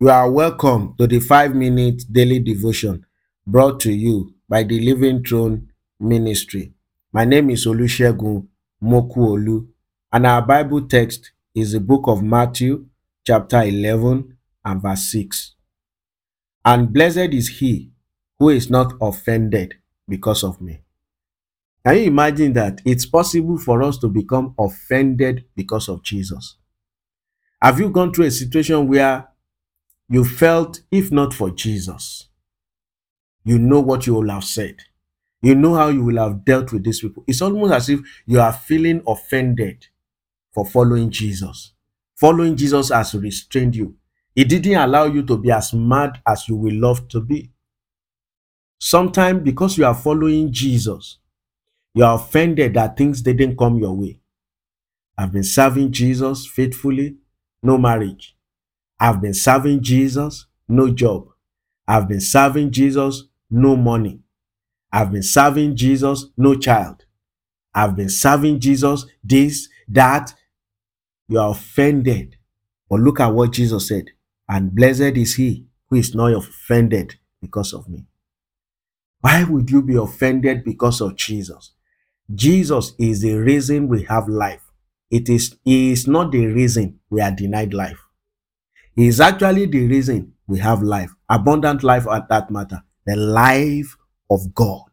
You are welcome to the 5 minute daily devotion brought to you by the Living Throne Ministry. My name is Olusegun Mokuolu, and our Bible text is the book of Matthew, chapter 11, and verse 6. And blessed is he who is not offended because of me. Can you imagine that it's possible for us to become offended because of Jesus? Have you gone through a situation where you felt, if not for Jesus, you know what you will have said? You know how you will have dealt with these people. It's almost as if you are feeling offended for following Jesus. Following Jesus has restrained you. It didn't allow you to be as mad as you will love to be. Sometimes because you are following Jesus, you are offended that things didn't come your way. I've been serving Jesus faithfully, no marriage. I've been serving Jesus, no job. I've been serving Jesus, no money. I've been serving Jesus, no child. I've been serving Jesus, this, that. You are offended. But look at what Jesus said. And blessed is he who is not offended because of me. Why would you be offended because of Jesus? Jesus is the reason we have life. He is not the reason we are denied life. He is actually the reason we have life, abundant life at that matter, the life of God.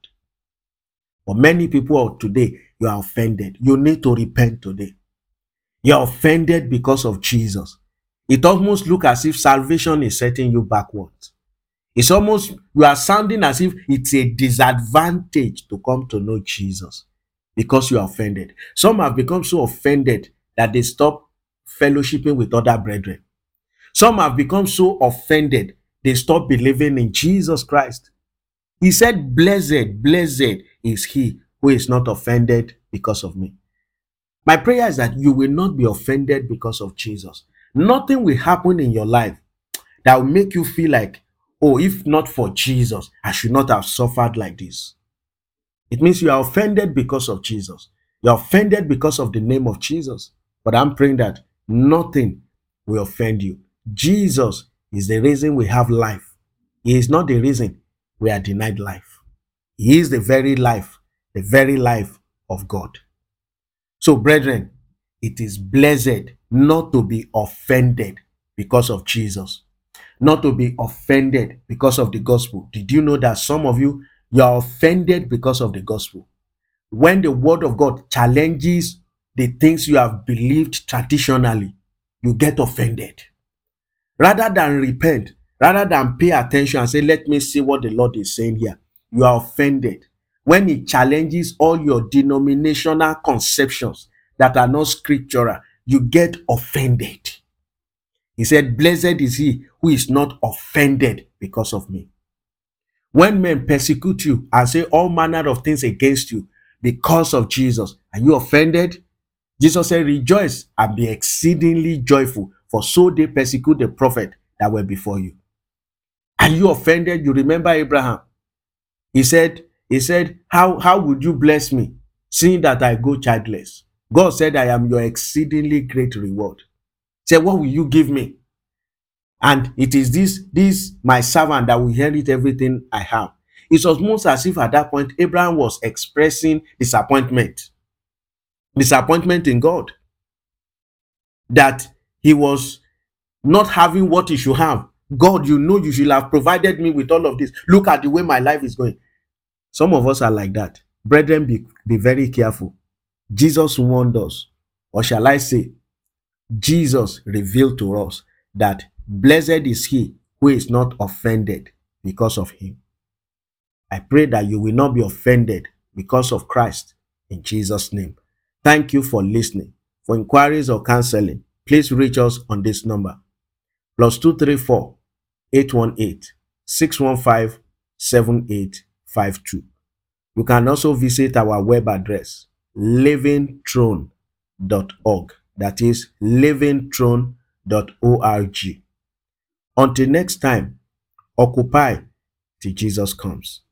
But many people today, you are offended. You need to repent today. You are offended because of Jesus. It almost looks as if salvation is setting you backwards. It's almost, you are sounding as if it's a disadvantage to come to know Jesus because you are offended. Some have become so offended that they stop fellowshipping with other brethren. Some have become so offended, they stop believing in Jesus Christ. He said, blessed is he who is not offended because of me. My prayer is that you will not be offended because of Jesus. Nothing will happen in your life that will make you feel like, oh, if not for Jesus, I should not have suffered like this. It means you are offended because of Jesus. You are offended because of the name of Jesus. But I'm praying that nothing will offend you. Jesus is the reason we have life. He is not the reason we are denied life. He is the very life of God. So, brethren, it is blessed not to be offended because of Jesus, not to be offended because of the gospel. Did you know that some of you are offended because of the gospel? When the word of God challenges the things you have believed traditionally, you get offended. Rather than repent, rather than pay attention and say, let me see what the Lord is saying here, you are offended. When it challenges all your denominational conceptions that are not scriptural, you get offended. He said, blessed is he who is not offended because of me. When men persecute you and say all manner of things against you because of Jesus, are you offended? Jesus said, rejoice and be exceedingly joyful, for so they persecute the prophet that were before you. Are you offended? You remember Abraham. He said, how would you bless me, seeing that I go childless? God said, I am your exceedingly great reward. He said, what will you give me? And it is this my servant that will inherit everything I have. It was almost as if at that point, Abraham was expressing disappointment in God, that he was not having what he should have. God, you know you should have provided me with all of this. Look at the way my life is going. Some of us are like that. Brethren, be very careful. Jesus warned us, or shall I say, Jesus revealed to us that blessed is he who is not offended because of him. I pray that you will not be offended because of Christ, in Jesus' name. Thank you for listening. For inquiries or counseling, please reach us on this number: +234 818 615 7852. You can also visit our web address, livingthrone.org. That is livingthrone.org. Until next time, occupy till Jesus comes.